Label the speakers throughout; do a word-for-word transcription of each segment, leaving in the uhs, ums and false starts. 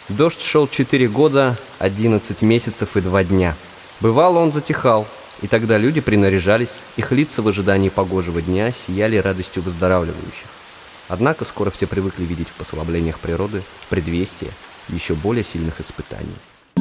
Speaker 1: Дождь шел четыре года, одиннадцать месяцев и два дня. Бывало, он затихал, и тогда люди принаряжались, их лица в ожидании погожего дня сияли радостью выздоравливающих. Однако скоро все привыкли видеть в послаблениях природы предвестие еще более сильных испытаний.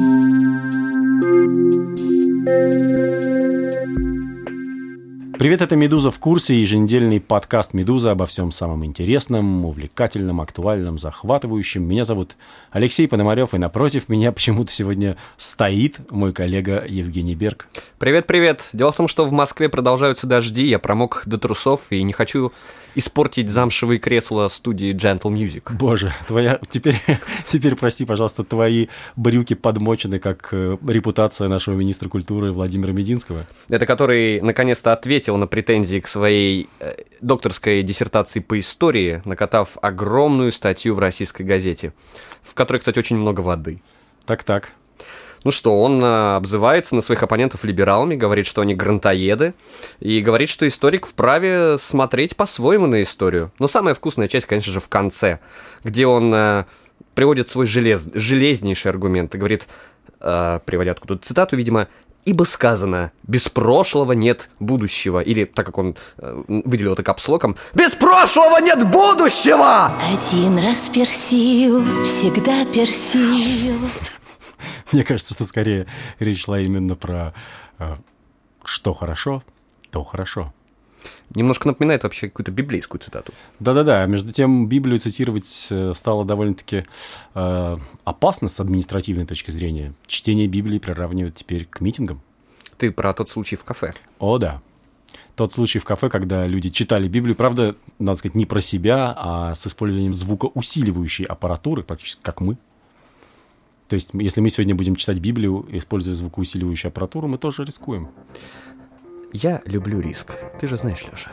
Speaker 2: Привет, это «Медуза в курсе», еженедельный подкаст «Медуза» обо всем самом интересном, увлекательном, актуальном, захватывающем. Меня зовут Алексей Пономарев, и напротив меня почему-то сегодня стоит мой коллега Евгений Берг.
Speaker 1: Привет-привет! Дело в том, что в Москве продолжаются дожди, я промок до трусов и не хочу испортить замшевые кресла в студии Gentle Music.
Speaker 2: Боже, твоя... теперь, теперь, прости, пожалуйста, твои брюки подмочены, как э, репутация нашего министра культуры Владимира Мединского.
Speaker 1: Это который наконец-то ответил на претензии к своей э, докторской диссертации по истории, накатав огромную статью в российской газете, в которой, кстати, очень много воды.
Speaker 2: Так-так.
Speaker 1: Ну что, он э, обзывается на своих оппонентов либералами, говорит, что они грантоеды, и говорит, что историк вправе смотреть по-своему на историю. Но самая вкусная часть, конечно же, в конце, где он э, приводит свой желез... железнейший аргумент и говорит, э, приводя откуда-то цитату, видимо, «Ибо сказано, без прошлого нет будущего». Или, так как он э, выделил это капслоком, «Без прошлого нет будущего!»
Speaker 3: Один раз персил, всегда персил.
Speaker 2: Мне кажется, что скорее речь шла именно про э, «что хорошо, то хорошо».
Speaker 1: Немножко напоминает вообще какую-то библейскую цитату.
Speaker 2: Да-да-да, между тем Библию цитировать стало довольно-таки э, опасно с административной точки зрения. Чтение Библии приравнивают теперь к митингам.
Speaker 1: Ты про тот случай в кафе.
Speaker 2: О, да. Тот случай в кафе, когда люди читали Библию, правда, надо сказать, не про себя, а с использованием звукоусиливающей аппаратуры, практически как мы. То есть, если мы сегодня будем читать Библию, используя звукоусиливающую аппаратуру, мы тоже рискуем.
Speaker 1: Я люблю риск. Ты же знаешь, Леша.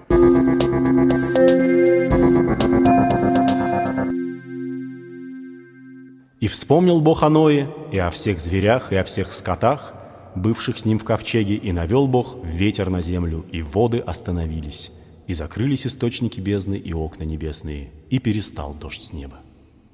Speaker 2: «И вспомнил Бог о Ное, и о всех зверях, и о всех скотах, бывших с ним в ковчеге, и навел Бог ветер на землю, и воды остановились, и закрылись источники бездны и окна небесные, и перестал дождь с неба».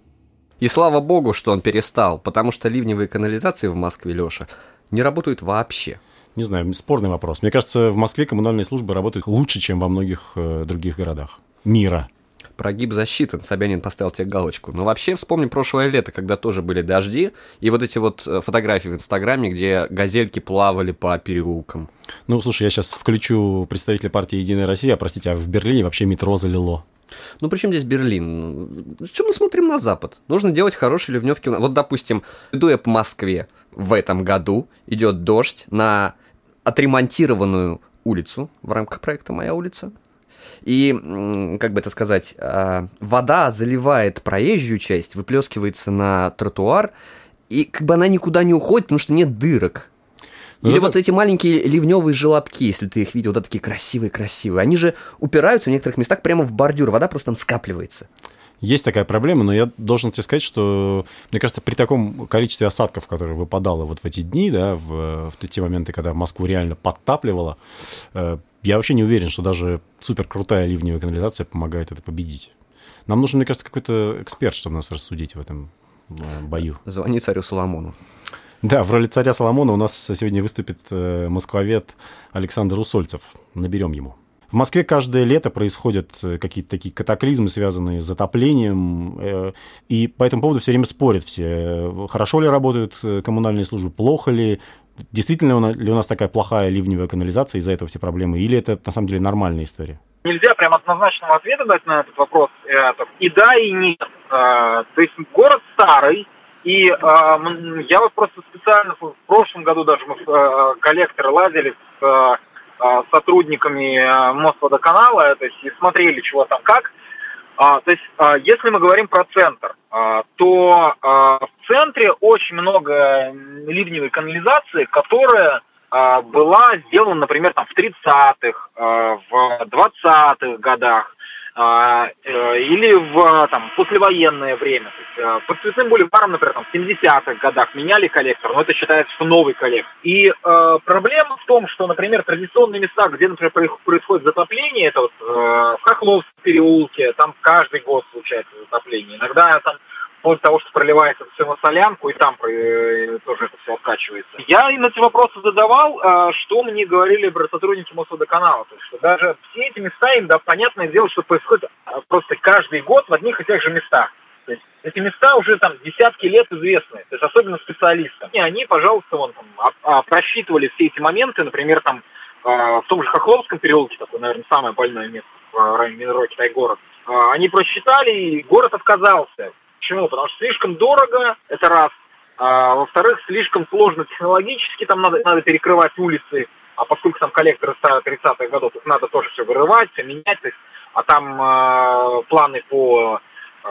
Speaker 1: И слава богу, что он перестал, потому что ливневые канализации в Москве, Леша, не работают вообще.
Speaker 2: Не знаю, спорный вопрос. Мне кажется, в Москве коммунальные службы работают лучше, чем во многих э, других городах мира.
Speaker 1: Прогиб засчитан, Собянин поставил тебе галочку. Но вообще вспомни прошлое лето, когда тоже были дожди, и вот эти вот фотографии в Инстаграме, где газельки плавали по переулкам.
Speaker 2: Ну, слушай, я сейчас включу представителя партии «Единая Россия», а, простите, а в Берлине вообще метро залило.
Speaker 1: Ну, при чем здесь Берлин? Что мы смотрим на Запад? Нужно делать хорошие ливневки. Вот, допустим, иду я по Москве в этом году, идет дождь на отремонтированную улицу в рамках проекта «Моя улица». И, как бы это сказать, вода заливает проезжую часть, выплескивается на тротуар, и как бы она никуда не уходит, потому что нет дырок. Или это... вот эти маленькие ливневые желобки, если ты их видел, да, такие красивые-красивые, они же упираются в некоторых местах прямо в бордюр, вода просто там скапливается.
Speaker 2: Есть такая проблема, но я должен тебе сказать, что, мне кажется, при таком количестве осадков, которые выпадало вот в эти дни, да, в, в те моменты, когда Москву реально подтапливало, э, я вообще не уверен, что даже суперкрутая ливневая канализация помогает это победить. Нам нужен, мне кажется, какой-то эксперт, чтобы нас рассудить в этом э, бою.
Speaker 1: Звони царю Соломону.
Speaker 2: Да, в роли царя Соломона у нас сегодня выступит э, москвовед Александр Усольцев. Наберем ему. В Москве каждое лето происходят какие-то такие катаклизмы, связанные с затоплением, э, и по этому поводу все время спорят все. Хорошо ли работают коммунальные службы, плохо ли, действительно ли у нас такая плохая ливневая канализация, из-за этого все проблемы, или это на самом деле нормальная история?
Speaker 4: Нельзя прям однозначного ответа дать на этот вопрос. И да, и нет. То есть город старый, и я вот просто специально в прошлом году даже мы в коллекторы лазили с сотрудниками Мосводоканала, то есть и смотрели, чего там как. А, то есть, а, если мы говорим про центр, а, то а, в центре очень много ливневой канализации, которая а, была сделана, например, там, в тридцатых, а, в двадцатых годах, а, или в там, послевоенное время. То есть, а, под Цветным бульваром, например, там, в семидесятых годах меняли коллектор, но это считается, что новый коллектор. И а, проблема в том, что, например, традиционные места, где, например, происходит затопление, это вот а, в Хохловском переулке, там каждый год случается затопление. Иногда там вплоть до того, что проливается все на солянку, и там э, тоже это все откачивается. Я им эти вопросы задавал, э, что мне говорили сотрудники Мосводоканала. То есть, что даже все эти места, им, да, понятное дело, что происходит просто каждый год в одних и тех же местах. То есть эти места уже там десятки лет известны, то есть особенно специалистам. И они, пожалуйста, вон там а, а, просчитывали все эти моменты, например, там а, в том же Хохловском переулке, такое, наверное, самое больное место в районе метро Китай-город, а, они просчитали, и город отказался. Почему? Потому что слишком дорого, это раз. А, во-вторых, слишком сложно технологически, там надо, надо перекрывать улицы, а поскольку там коллекторы тридцатых годов, их надо тоже все вырывать, все менять, то есть, а там а, планы по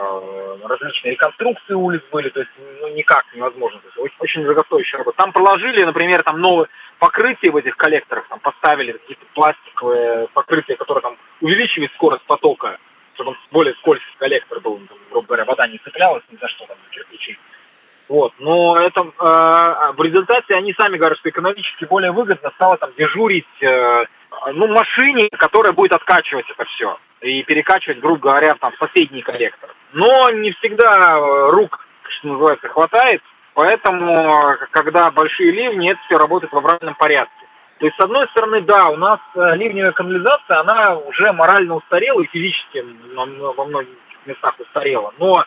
Speaker 4: различные реконструкции улиц были, то есть ну, никак невозможно. То есть, очень, очень дорогостоящая работа. Там проложили, например, там новое покрытие в этих коллекторах, там поставили какие-то пластиковые покрытия, которые там увеличивают скорость потока, чтобы он более скользкий коллектор был, там, грубо говоря, вода не цеплялась ни за что там на кирпичи. Вот. Но это э, в результате они сами говорят, что экономически более выгодно стало там дежурить э, ну, машине, которая будет откачивать это все и перекачивать, грубо говоря, там, в соседний коллектор. Но не всегда рук, что называется, хватает, поэтому, когда большие ливни, это все работает в обратном порядке. То есть, с одной стороны, да, у нас ливневая канализация, она уже морально устарела и физически во многих местах устарела, но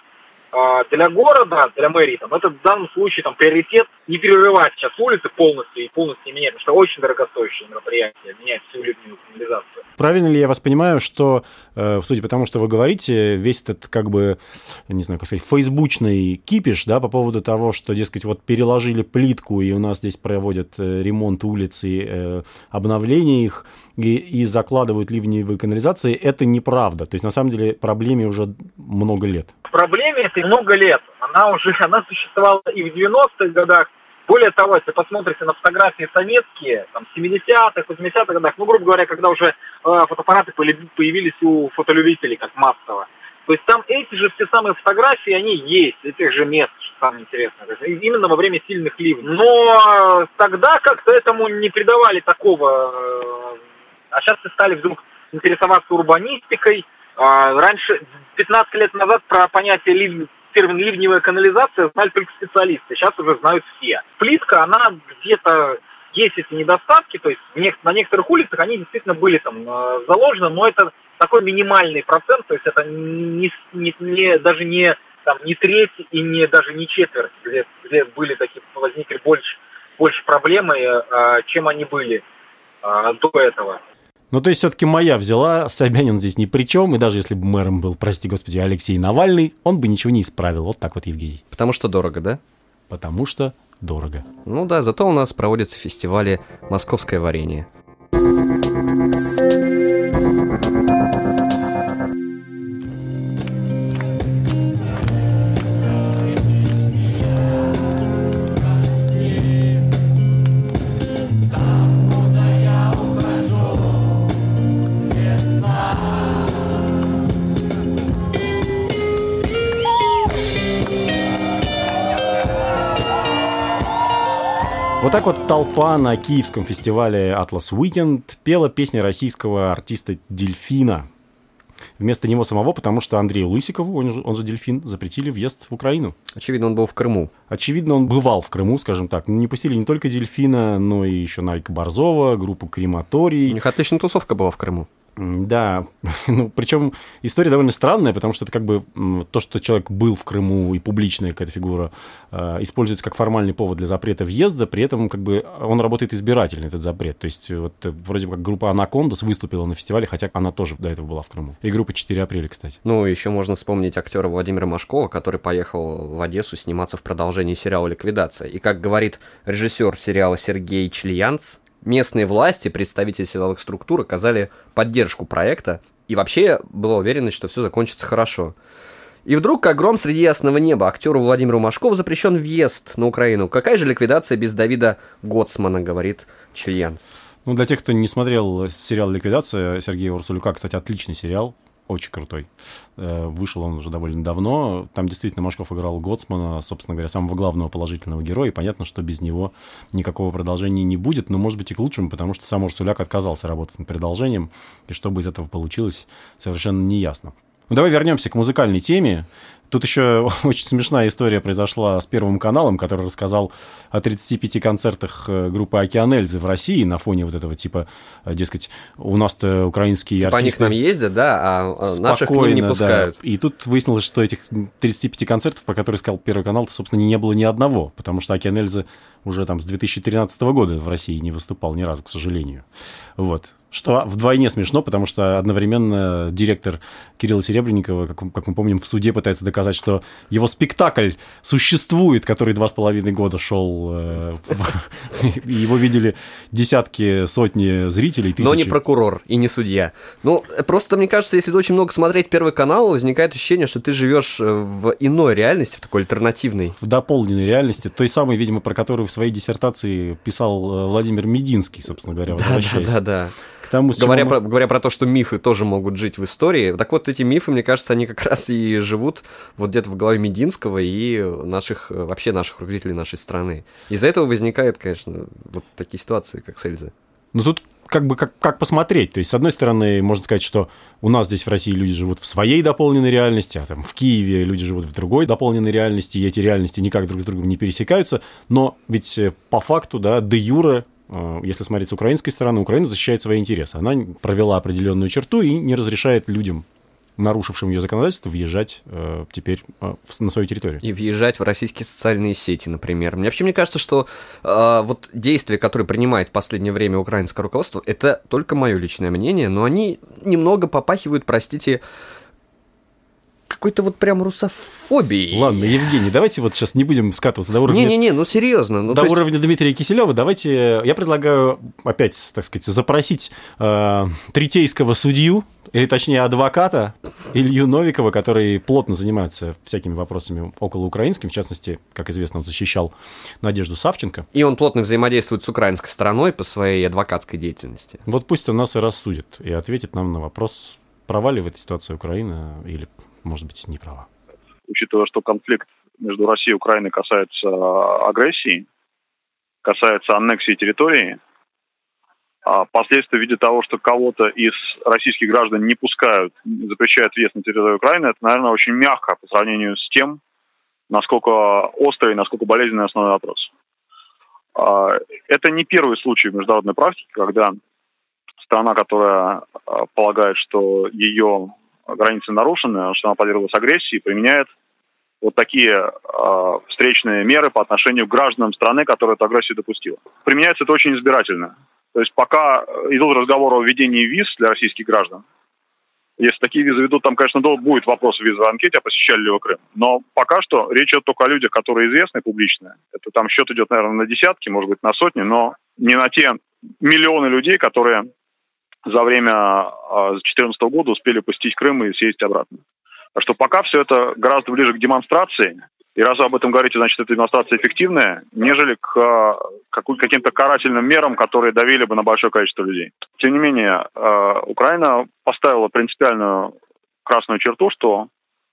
Speaker 4: для города, для мэрии, там, это в данном случае там, приоритет не перерывать сейчас улицы полностью и полностью менять, потому что очень дорогостоящее мероприятие, менять всю ливневую канализацию.
Speaker 2: Правильно ли я вас понимаю, что, э, судя по тому, что вы говорите, весь этот, как бы, не знаю, как сказать, фейсбучный кипиш, да, по поводу того, что, дескать, вот переложили плитку, и у нас здесь проводят ремонт улиц и э, обновление их, и, и закладывают ливневые канализации, это неправда. То есть, на самом деле, проблеме уже много лет.
Speaker 4: Проблеме это много лет. Она уже, она существовала и в девяностых годах. Более того, если посмотрите на фотографии советские, там, семидесятых, восьмидесятых годах, ну, грубо говоря, когда уже э, фотоаппараты появились у фотолюбителей, как массово, то есть там эти же все самые фотографии, они есть, этих же мест, что самое интересное, именно во время сильных ливней. Но тогда как-то этому не придавали такого, э, а сейчас все стали вдруг интересоваться урбанистикой. Э, раньше, пятнадцать лет назад, про понятие ливней, термин «ливневая канализация» знали только специалисты, сейчас уже знают все. Плитка, она где-то, есть эти недостатки, то есть на некоторых улицах они действительно были там заложены, но это такой минимальный процент, то есть это не, не, не, даже не, там, не треть и не, даже не четверть, где, где были такие, возникли больше, больше проблемы, чем они были до этого.
Speaker 2: Ну, то есть, все-таки моя взяла, Собянин здесь ни при чем, и даже если бы мэром был, прости господи, Алексей Навальный, он бы ничего не исправил. Вот так вот, Евгений.
Speaker 1: Потому что дорого, да?
Speaker 2: Потому что дорого.
Speaker 1: Ну да, зато у нас проводятся фестивали «Московское варенье».
Speaker 2: Вот так вот толпа на киевском фестивале Atlas Weekend пела песни российского артиста Дельфина. Вместо него самого, потому что Андрею Лысикову, он же, он же Дельфин, запретили въезд в Украину.
Speaker 1: Очевидно, он был в Крыму.
Speaker 2: Очевидно, он бывал в Крыму, скажем так. Не пустили не только Дельфина, но и еще Нарика Борзова, группу Крематорий.
Speaker 1: У них отличная тусовка была в Крыму.
Speaker 2: Да, ну, причем история довольно странная, потому что это как бы то, что человек был в Крыму и публичная какая-то фигура, э, используется как формальный повод для запрета въезда, при этом как бы он работает избирательно, этот запрет. То есть вот вроде как группа «Анакондас» выступила на фестивале, хотя она тоже до этого была в Крыму. И группа четыре апреля, кстати.
Speaker 1: Ну, еще можно вспомнить актера Владимира Машкова, который поехал в Одессу сниматься в продолжении сериала «Ликвидация». И, как говорит режиссер сериала Сергей Чильянц, местные власти, представители силовых структур оказали поддержку проекта, и вообще была уверенность, что все закончится хорошо. И вдруг, как гром среди ясного неба, актеру Владимиру Машкову запрещен въезд на Украину. Какая же ликвидация без Давида Гоцмана, говорит Чильянц.
Speaker 2: Ну, для тех, кто не смотрел сериал «Ликвидация», Сергея Урсулюка, кстати, отличный сериал. Очень крутой. Вышел он уже довольно давно. Там действительно Машков играл Гоцмана, собственно говоря, самого главного положительного героя. И понятно, что без него никакого продолжения не будет. Но, может быть, и к лучшему, потому что сам Урсуляк отказался работать над продолжением. И что бы из этого получилось, совершенно неясно. Ну, давай вернемся к музыкальной теме. Тут еще очень смешная история произошла с Первым каналом, который рассказал о тридцати пяти концертах группы «Океан Эльзы» в России на фоне вот этого типа, дескать, у нас-то украинские
Speaker 1: типа
Speaker 2: артисты...
Speaker 1: они к нам ездят, да, а наших к ним не пускают.
Speaker 2: Да. И тут выяснилось, что этих тридцати пяти концертов, про которые сказал Первый канал, собственно, не было ни одного, потому что «Океан Эльзы» уже там с две тысячи тринадцатого года в России не выступал ни разу, к сожалению. Вот. Что вдвойне смешно, потому что одновременно директор Кирилла Серебренникова, как, как мы помним, в суде пытается доказать, что его спектакль существует, который два с половиной года шел, э, в... его видели десятки, сотни зрителей, тысячи.
Speaker 1: Но не прокурор и не судья. Ну, просто, мне кажется, если очень много смотреть Первый канал, возникает ощущение, что ты живешь в иной реальности, в такой альтернативной.
Speaker 2: В дополненной реальности, той самой, видимо, про которую в своей диссертации писал Владимир Мединский, собственно говоря, возвращаясь.
Speaker 1: Да-да-да.
Speaker 2: Тому,
Speaker 1: говоря,
Speaker 2: мы...
Speaker 1: про, говоря про то, что мифы тоже могут жить в истории, так вот эти мифы, мне кажется, они как раз и живут вот где-то в голове Мединского и наших, вообще наших руководителей нашей страны. Из-за этого возникают, конечно, вот такие ситуации, как с Эльзой.
Speaker 2: Ну тут как бы как, как посмотреть. То есть, с одной стороны, можно сказать, что у нас здесь в России люди живут в своей дополненной реальности, а там в Киеве люди живут в другой дополненной реальности, и эти реальности никак друг с другом не пересекаются. Но ведь по факту, да, де юре, если смотреть с украинской стороны, Украина защищает свои интересы. Она провела определенную черту и не разрешает людям, нарушившим ее законодательство, въезжать э, теперь э, на свою территорию.
Speaker 1: И въезжать в российские социальные сети, например. Мне вообще мне кажется, что э, вот действия, которые принимает в последнее время украинское руководство, это только мое личное мнение, но они немного попахивают, простите, какой-то вот прям русофобией.
Speaker 2: Ладно, Евгений, давайте вот сейчас не будем скатываться до уровня...
Speaker 1: Не-не-не, ну серьезно. Ну,
Speaker 2: до
Speaker 1: есть...
Speaker 2: уровня Дмитрия Киселева. Давайте, я предлагаю опять, так сказать, запросить э, третейского судью, или точнее адвоката Илью Новикова, который плотно занимается всякими вопросами околоукраинскими, в частности, как известно, он защищал Надежду Савченко.
Speaker 1: И он плотно взаимодействует с украинской стороной по своей адвокатской деятельности.
Speaker 2: Вот пусть он нас и рассудит, и ответит нам на вопрос, права ли в этой ситуации Украина или... может быть, не права.
Speaker 5: Учитывая, что конфликт между Россией и Украиной касается агрессии, касается аннексии территории, а последствия в виде того, что кого-то из российских граждан не пускают, запрещают въезд на территорию Украины, это, наверное, очень мягко по сравнению с тем, насколько острый и насколько болезненный основной вопрос. Это не первый случай в международной практике, когда страна, которая полагает, что ее границы нарушены, что она подверглась агрессии, применяет вот такие э, встречные меры по отношению к гражданам страны, которая эту агрессию допустила. Применяется это очень избирательно. То есть пока идут разговоры о введении виз для российских граждан, если такие визы ведут, там, конечно, будет вопрос в визовой анкете, а посещали ли вы Крым. Но пока что речь идет только о людях, которые известны публично. Это там счет идет, наверное, на десятки, может быть, на сотни, но не на те миллионы людей, которые за время две тысячи четырнадцатого года успели посетить Крым и съездить обратно. Так что пока все это гораздо ближе к демонстрации. И раз вы об этом говорите, значит, эта демонстрация эффективная, нежели к каким-то карательным мерам, которые давили бы на большое количество людей. Тем не менее, Украина поставила принципиальную красную черту, что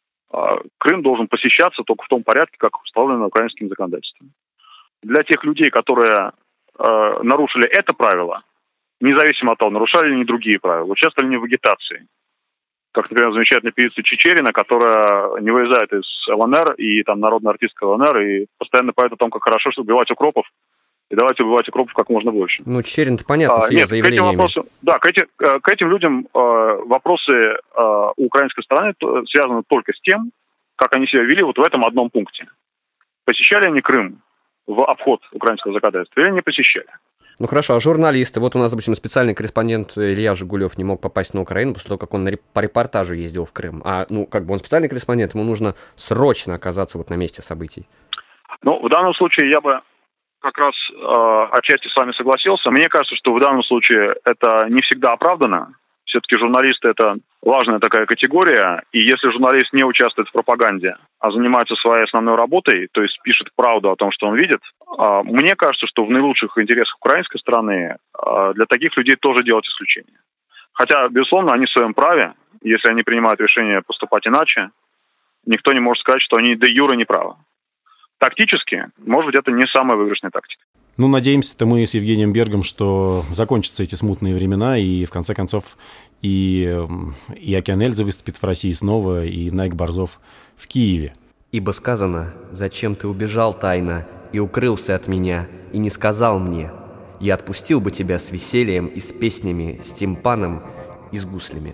Speaker 5: Крым должен посещаться только в том порядке, как установлено украинским законодательством. Для тех людей, которые нарушили это правило, независимо от того, нарушали ли они другие правила, участвовали ли они в агитации. Как, например, замечательная певица Чечерина, которая не вылезает из ЛНР, и там народная артистка ЛНР, и постоянно поет о том, как хорошо, что убивать укропов, и давайте убивать укропов как можно больше.
Speaker 1: Ну, Чечерин-то понятно,
Speaker 5: а,
Speaker 1: с ее
Speaker 5: нет,
Speaker 1: заявлениями.
Speaker 5: К этим вопросам, да, к, эти, к этим людям э, вопросы э, у украинской стороны связаны только с тем, как они себя вели вот в этом одном пункте. Посещали они Крым в обход украинского законодательства или не посещали?
Speaker 1: Ну хорошо, а журналисты? Вот у нас, допустим, специальный корреспондент Илья Жигулев не мог попасть на Украину после того, как он по репортажу ездил в Крым. А, ну, как бы он специальный корреспондент, ему нужно срочно оказаться вот на месте событий.
Speaker 5: Ну, в данном случае я бы как раз э, отчасти с вами согласился. Мне кажется, что в данном случае это не всегда оправдано. Все-таки журналисты – это важная такая категория, и если журналист не участвует в пропаганде, а занимается своей основной работой, то есть пишет правду о том, что он видит, мне кажется, что в наилучших интересах украинской стороны для таких людей тоже делать исключение. Хотя, безусловно, они в своем праве, если они принимают решение поступать иначе, никто не может сказать, что они де юре не правы. Тактически, может быть, это не самая выигрышная тактика.
Speaker 2: Ну, надеемся-то мы с Евгением Бергом, что закончатся эти смутные времена, и в конце концов и, и Океан Эльзы выступит в России снова, и Найк Борзов в Киеве.
Speaker 1: Ибо сказано: «Зачем ты убежал тайно и укрылся от меня, и не сказал мне? Я отпустил бы тебя с весельем и с песнями, с тимпаном и с гуслями».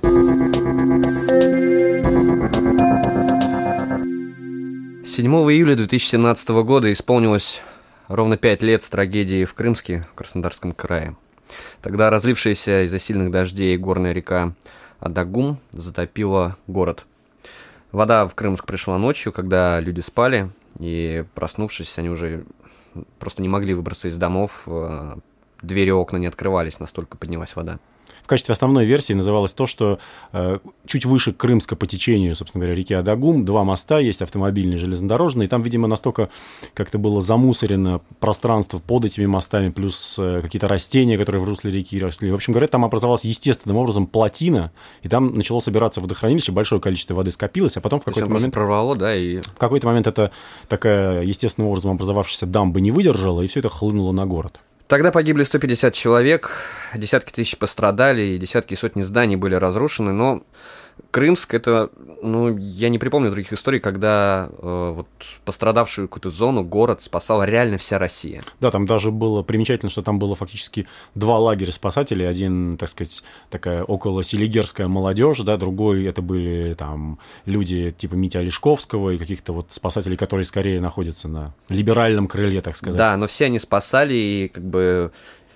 Speaker 1: седьмого июля две тысячи семнадцатого года исполнилось ровно пять лет с трагедии в Крымске, в Краснодарском крае. Тогда разлившаяся из-за сильных дождей горная река Адагум затопила город. Вода в Крымск пришла ночью, когда люди спали, и, проснувшись, они уже просто не могли выбраться из домов, двери и окна не открывались, настолько поднялась вода.
Speaker 2: В качестве основной версии называлось то, что э, чуть выше Крымска по течению, собственно говоря, реки Адагум, два моста есть, автомобильный, железнодорожный, и там, видимо, настолько как-то было замусорено пространство под этими мостами, плюс э, какие-то растения, которые в русле реки росли. В общем говоря, там образовалась естественным образом плотина, и там начало собираться водохранилище, большое количество воды скопилось, а потом в какой-то момент...
Speaker 1: прорвало, да, и...
Speaker 2: В какой-то момент эта такая естественным образом образовавшаяся дамба не выдержала, и все это хлынуло на город.
Speaker 1: Тогда погибли сто пятьдесят человек, десятки тысяч пострадали, и десятки и сотни зданий были разрушены, но Крымск — это, ну, я не припомню других историй, когда э, вот пострадавшую какую-то зону, город спасала реально вся Россия.
Speaker 2: Да, там даже было примечательно, что там было фактически два лагеря спасателей. Один, так сказать, такая около селигерская молодежь, да, другой это были там люди типа Мити Олешковского и каких-то вот спасателей, которые скорее находятся на либеральном крыле, так сказать.
Speaker 1: Да, но все они спасали, и как бы...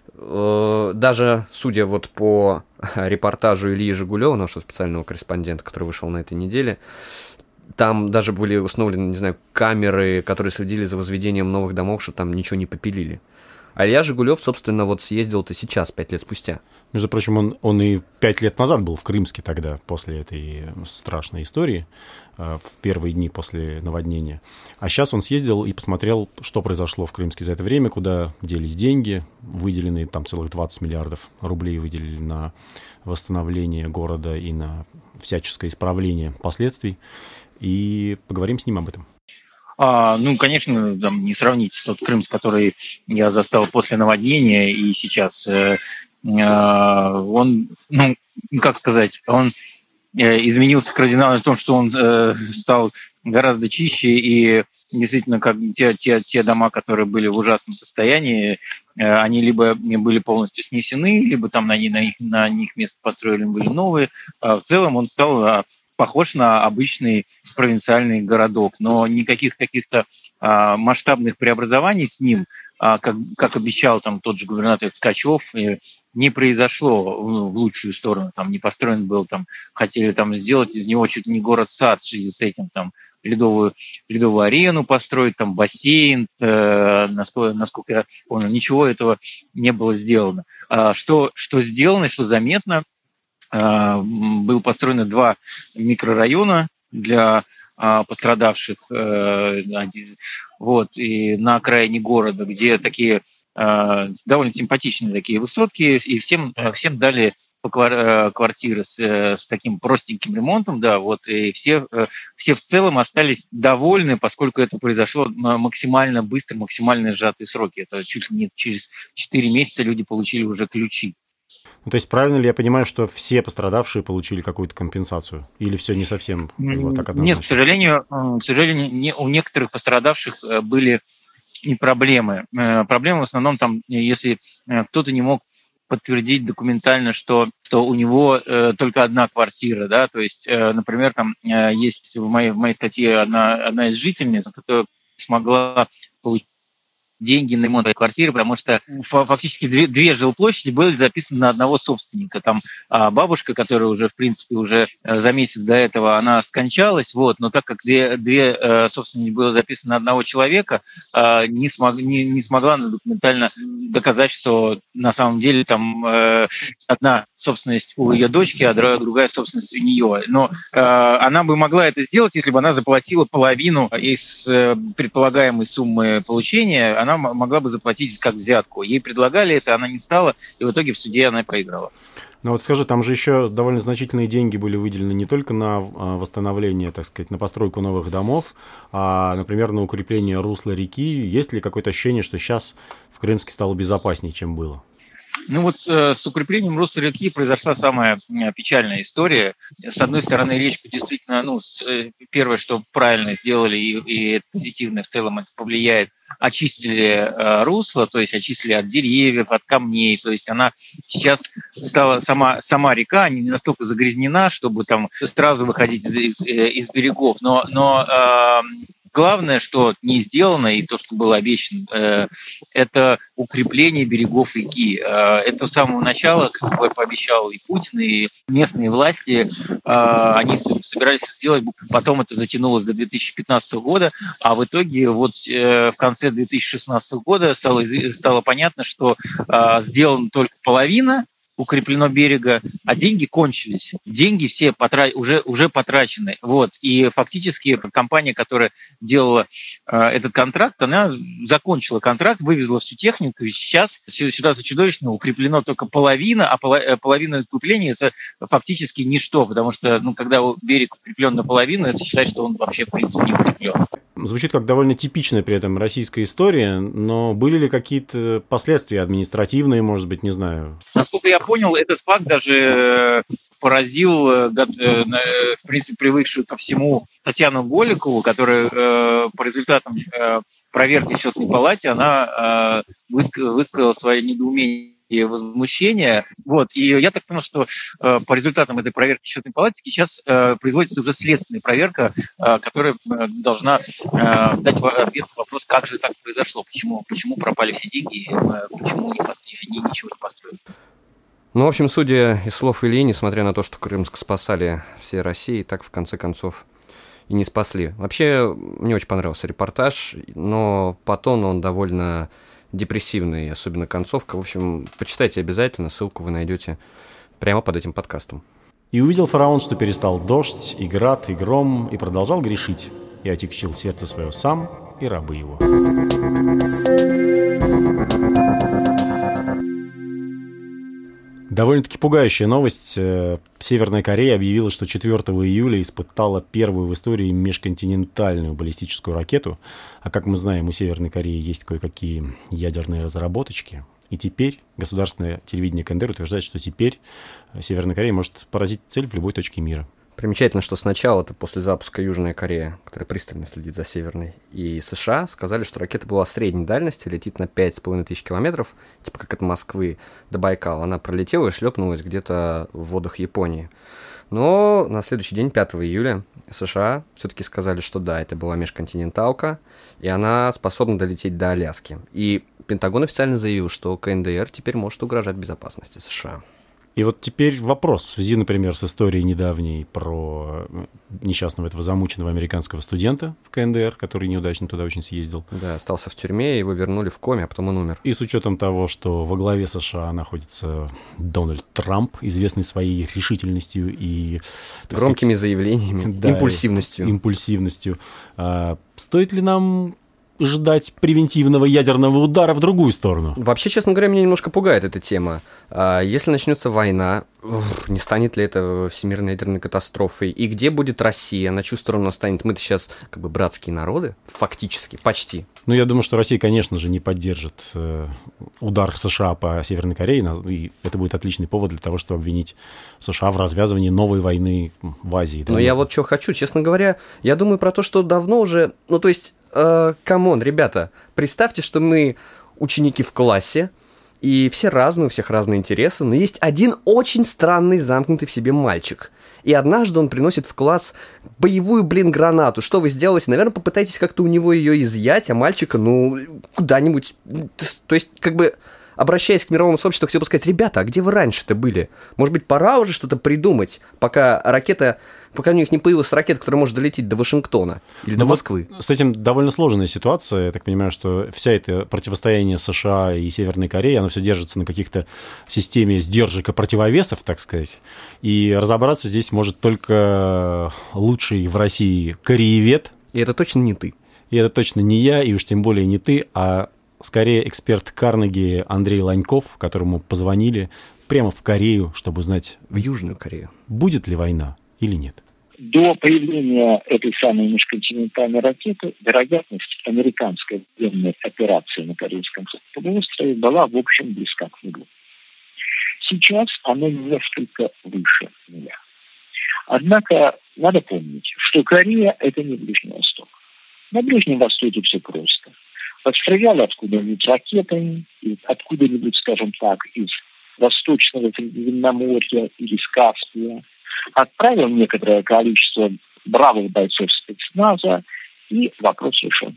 Speaker 1: Даже, судя вот по репортажу Ильи Жигулева, нашего специального корреспондента, который вышел на этой неделе, там даже были установлены, не знаю, камеры, которые следили за возведением новых домов, что там ничего не попилили. А Илья Жигулев, собственно, вот съездил-то сейчас, пять лет спустя.
Speaker 2: Между прочим, он, он и пять лет назад был в Крымске тогда, после этой страшной истории, в первые дни после наводнения. А сейчас он съездил и посмотрел, что произошло в Крымске за это время, куда делись деньги, выделенные, там целых двадцать миллиардов рублей выделили на восстановление города и на всяческое исправление последствий. И поговорим с ним об этом.
Speaker 6: А, ну, конечно, там, не сравнить тот Крымск, который я застал после наводнения, и сейчас э, э, он, ну, как сказать, он э, изменился кардинально в том, что он э, стал гораздо чище, и действительно, как те, те, те дома, которые были в ужасном состоянии, э, они либо были полностью снесены, либо там на, на, их, на них место построили были новые. А в целом он стал... похож на обычный провинциальный городок, но никаких каких-то а, масштабных преобразований с ним, а, как, как обещал там тот же губернатор Ткачев, не произошло в, в лучшую сторону. Там не построен был, там хотели там сделать из него чуть ли не город-сад в связи с этим, там ледовую, ледовую арену построить, там бассейн, э, насколько, насколько я понял, ничего этого не было сделано. А, что, что сделано, что заметно, было построено два микрорайона для пострадавших, вот, и на окраине города, где такие довольно симпатичные такие высотки, и всем, всем дали по квартиры с, с таким простеньким ремонтом, да, вот, и все, все в целом остались довольны, поскольку это произошло максимально быстро, максимально сжатые сроки. Это чуть ли не через четыре месяца люди получили уже ключи.
Speaker 2: Ну, то есть правильно ли я понимаю, что все пострадавшие получили какую-то компенсацию? Или все не совсем вот так однозначно?
Speaker 6: Нет, к сожалению, к сожалению, не, у некоторых пострадавших были не проблемы. Проблемы в основном там, если кто-то не мог подтвердить документально, что, что у него э, только одна квартира, да, то есть, э, например, там э, есть в моей, в моей статье одна, одна из жительниц, которая смогла получить деньги на ремонт квартиры, потому что фактически две, две жилплощади были записаны на одного собственника. Там а бабушка, которая уже, в принципе, уже за месяц до этого, она скончалась, вот, но так как две, две э, собственники было записано на одного человека, э, не, смог, не, не смогла она документально доказать, что на самом деле там э, одна собственность у ее дочки, а другая собственность у нее. Но э, она бы могла это сделать, если бы она заплатила половину из э, предполагаемой суммы получения, она могла бы заплатить как взятку. Ей предлагали это, она не стала, и в итоге в суде она проиграла.
Speaker 2: Ну вот скажи, там же еще довольно значительные деньги были выделены не только на восстановление, так сказать, на постройку новых домов, а, например, на укрепление русла реки. Есть ли какое-то ощущение, что сейчас в Крымске стало безопаснее, чем было?
Speaker 6: Ну вот э, с укреплением русло реки произошла самая э, печальная история. С одной стороны, речку действительно, ну, с, э, первое, что правильно сделали, и, и это позитивно в целом это повлияет, очистили э, русло, то есть очистили от деревьев, от камней, то есть она сейчас стала, сама, сама река не настолько загрязнена, чтобы там сразу выходить из, из, из берегов, но, но э, главное, что не сделано, и то, что было обещано, э, это укрепление берегов реки. Э, это с самого начала, как бы пообещал и Путин, и местные власти, э, они собирались сделать, потом это затянулось до две тысячи пятнадцатого года, а в итоге вот э, в конце две тысячи шестнадцатого года стало, стало понятно, что э, сделана только половина, укреплено берега, а деньги кончились. Деньги все потра... уже, уже потрачены. Вот. И фактически компания, которая делала э, этот контракт, она закончила контракт, вывезла всю технику, и сейчас ситуация чудовищная, укреплено только половина, а половина укрепления – это фактически ничто, потому что ну, когда берег укреплен наполовину, это считает, что он вообще, в принципе, не укреплен.
Speaker 2: Звучит как довольно типичная при этом российская история, но были ли какие-то последствия административные, может быть, не знаю?
Speaker 6: Насколько я понял, этот факт даже поразил, в принципе, привыкшую ко всему Татьяну Голикову, которая по результатам проверки в Счетной палате, она высказала свое недоумение и возмущение. Вот. И я так понял, что э, по результатам этой проверки Счетной палаты сейчас э, производится уже следственная проверка, э, которая э, должна э, дать ответ на вопрос, как же так произошло, почему, почему пропали все деньги, э, почему они, они ничего не построили.
Speaker 1: Ну, в общем, судя из слов Ильи, несмотря на то, что Крымск спасали все России, так в конце концов и не спасли. Вообще, мне очень понравился репортаж, но по тону он довольно депрессивный, особенно концовка. В общем, почитайте обязательно, ссылку вы найдете прямо под этим подкастом.
Speaker 2: «И увидел фараон, что перестал дождь, и град, и гром, и продолжал грешить, и отягчил сердце свое сам, и рабы его». Довольно-таки пугающая новость. Северная Корея объявила, что четвёртого июля испытала первую в истории межконтинентальную баллистическую ракету. А как мы знаем, у Северной Кореи есть кое-какие ядерные разработочки. И теперь государственное телевидение КНДР утверждает, что теперь Северная Корея может поразить цель в любой точке мира.
Speaker 1: Примечательно, что сначала, это после запуска Южная Корея, которая пристально следит за Северной, и США сказали, что ракета была средней дальности, летит на пять с половиной тысяч километров, типа как от Москвы до Байкала. Она пролетела и шлепнулась где-то в водах Японии. Но на следующий день, пятого июля, США все-таки сказали, что да, это была межконтиненталка, и она способна долететь до Аляски. И Пентагон официально заявил, что КНДР теперь может угрожать безопасности США.
Speaker 2: И вот теперь вопрос в связи, например, с историей недавней про несчастного этого замученного американского студента в КНДР, который неудачно туда очень съездил.
Speaker 1: Да, остался в тюрьме, его вернули в коме, а потом он умер.
Speaker 2: И с учетом того, что во главе США находится Дональд Трамп, известный своей решительностью и...
Speaker 1: громкими
Speaker 2: сказать,
Speaker 1: заявлениями,
Speaker 2: да,
Speaker 1: импульсивностью.
Speaker 2: импульсивностью. А, стоит ли нам ждать превентивного ядерного удара в другую сторону?
Speaker 1: Вообще, честно говоря, меня немножко пугает эта тема. Если начнется война, не станет ли это всемирной ядерной катастрофой? И где будет Россия? На чью сторону станет? Мы-то сейчас как бы братские народы, фактически, почти.
Speaker 2: Ну, я думаю, что Россия, конечно же, не поддержит э, удар США по Северной Корее, и это будет отличный повод для того, чтобы обвинить США в развязывании новой войны в Азии. Да?
Speaker 1: Но я вот что хочу, честно говоря, я думаю про то, что давно уже, ну, то есть, камон, э, ребята, представьте, что мы ученики в классе, и все разные, у всех разные интересы, но есть один очень странный, замкнутый в себе мальчик. И однажды он приносит в класс боевую, блин, гранату. Что вы сделаете? Наверное, попытаетесь как-то у него ее изъять, а мальчика, ну, куда-нибудь... То есть, как бы, обращаясь к мировому сообществу, хотел бы сказать, ребята, а где вы раньше-то были? Может быть, пора уже что-то придумать, пока ракета... Пока у них не появилась ракета, которая может долететь до Вашингтона или
Speaker 2: Но
Speaker 1: до
Speaker 2: вот
Speaker 1: Москвы.
Speaker 2: С этим довольно сложная ситуация. Я так понимаю, что вся это противостояние США и Северной Кореи, оно все держится на каких-то системе сдержек и противовесов, так сказать. И разобраться здесь может только лучший в России кореевед.
Speaker 1: И это точно не ты.
Speaker 2: И это точно не я, и уж тем более не ты, а скорее эксперт Карнеги Андрей Ланьков, которому позвонили прямо в Корею, чтобы узнать...
Speaker 1: В Южную Корею.
Speaker 2: Будет ли война или нет?
Speaker 7: до появления этой самой межконтинентальной ракеты вероятность американской военной операции на Корейском полуострове была, в общем, близка к нулю. Сейчас она несколько выше нуля. Однако надо помнить, что Корея – это не Ближний Восток. На Ближнем Востоке все просто. Постреляли откуда-нибудь ракетами, откуда-нибудь, скажем так, из Восточного Средиземноморья или из Каспия, отправил некоторое количество бравых бойцов спецназа, и вопрос решен.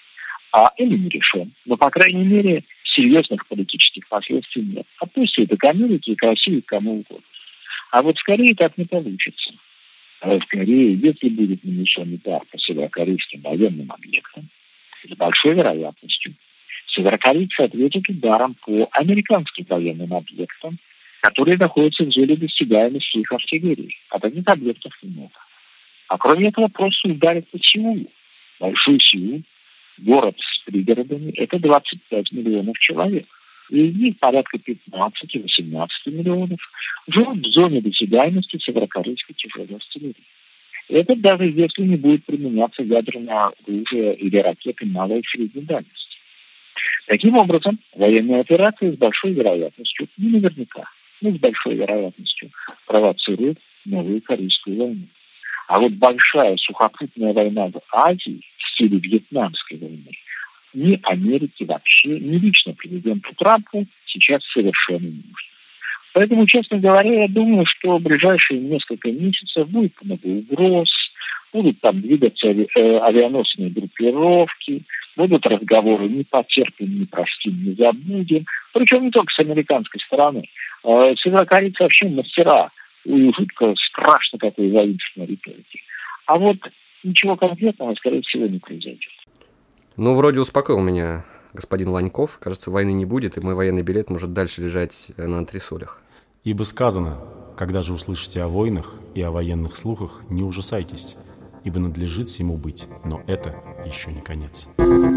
Speaker 7: А или не решен. Но, по крайней мере, серьезных политических последствий нет. А пусть это к Америке, к России, к кому угодно. А вот в Корее так не получится. А в Корее, если будет нанесен удар по северокорейским военным объектам, с большой вероятностью северокорейцы ответят ударом по американским военным объектам, которые находятся в зоне досягаемости их артиллерии. А таких объектов немного. А кроме этого, просто ударят по Сеулу. Большой Сеул, город с пригородами, это двадцать пять миллионов человек. И из них порядка пятнадцать-восемнадцать миллионов живут в зоне досягаемости северокорейской тяжелой артиллерии. Это даже если не будет применяться ядерное оружие или ракеты малой и средней дальности. Таким образом, военная операция с большой вероятностью, не наверняка, но с большой вероятностью провоцирует новую Корейскую войну. А вот большая сухопутная война в Азии в стиле Вьетнамской войны ни Америке вообще, ни лично президенту Трампу сейчас совершенно не нужно. Поэтому, честно говоря, я думаю, что в ближайшие несколько месяцев будет много угроз, будут там двигаться э, авианосные группировки, будут разговоры «не потерпим, не простим, не забудем». Причем не только с американской стороны. Э, северокорейцы вообще мастера и жутко страшно какой воинственной риторики. А вот ничего конкретного, скорее всего, не произойдет.
Speaker 1: Ну, вроде успокоил меня господин Ланьков. Кажется, войны не будет, и мой военный билет может дальше лежать на антресолях.
Speaker 2: Ибо сказано, когда же услышите о войнах и о военных слухах, не ужасайтесь, ибо надлежит сему быть, но это еще не конец.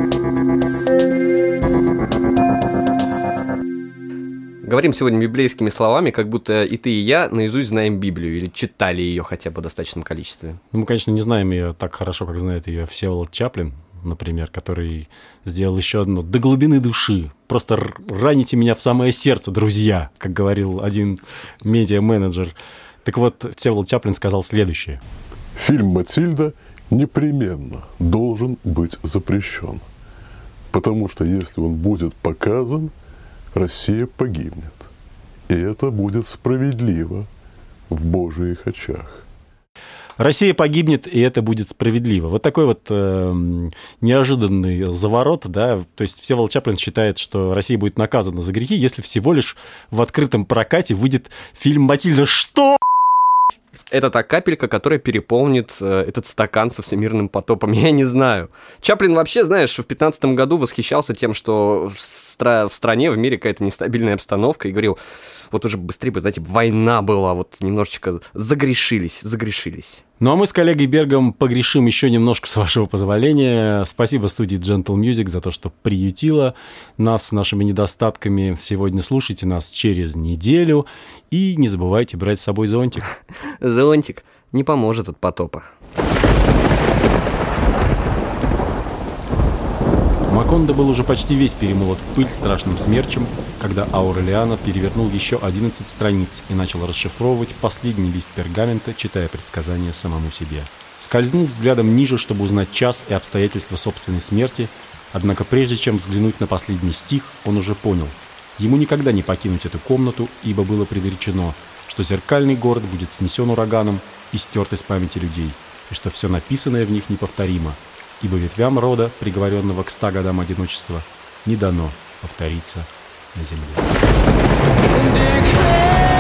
Speaker 1: Говорим сегодня библейскими словами, как будто и ты, и я наизусть знаем Библию, или читали ее хотя бы в достаточном количестве.
Speaker 2: Ну, мы, конечно, не знаем ее так хорошо, как знает ее Всеволод Чаплин, например, который сделал еще одно «до глубины души». Просто раните меня в самое сердце, друзья, как говорил один медиа-менеджер. Так вот, Всеволод Чаплин сказал следующее.
Speaker 8: Фильм «Матильда» непременно должен быть запрещен, потому что если он будет показан, Россия погибнет. И это будет справедливо в Божьих очах.
Speaker 2: Россия погибнет, и это будет справедливо. Вот такой вот э, неожиданный заворот, да, то есть Всеволод Чаплин считает, что Россия будет наказана за грехи, если всего лишь в открытом прокате выйдет фильм «Матильда». Что?
Speaker 1: Это та капелька, которая переполнит э, этот стакан со всемирным потопом. Я не знаю. Чаплин вообще, знаешь, в пятнадцатом году восхищался тем, что в, стра- в стране, в мире какая-то нестабильная обстановка, и говорил, вот уже быстрее бы, знаете, война была, вот немножечко загрешились, загрешились.
Speaker 2: Ну а мы с коллегой Бергом погрешим еще немножко, с вашего позволения. Спасибо студии Gentle Music за то, что приютила нас с нашими недостатками. Сегодня слушайте нас через неделю. И не забывайте брать с собой зонтик.
Speaker 1: Зонтик не поможет от потопа.
Speaker 2: Макондо был уже почти весь перемолот в пыль страшным смерчем, когда Аурелиано перевернул еще одиннадцать страниц и начал расшифровывать последний лист пергамента, читая предсказания самому себе. Скользнул взглядом ниже, чтобы узнать час и обстоятельства собственной смерти, однако прежде чем взглянуть на последний стих, он уже понял. Ему никогда не покинуть эту комнату, ибо было предречено, что зеркальный город будет снесен ураганом и стерт из памяти людей, и что все написанное в них неповторимо, ибо ветвям рода, приговоренного к ста годам одиночества, не дано повториться на земле.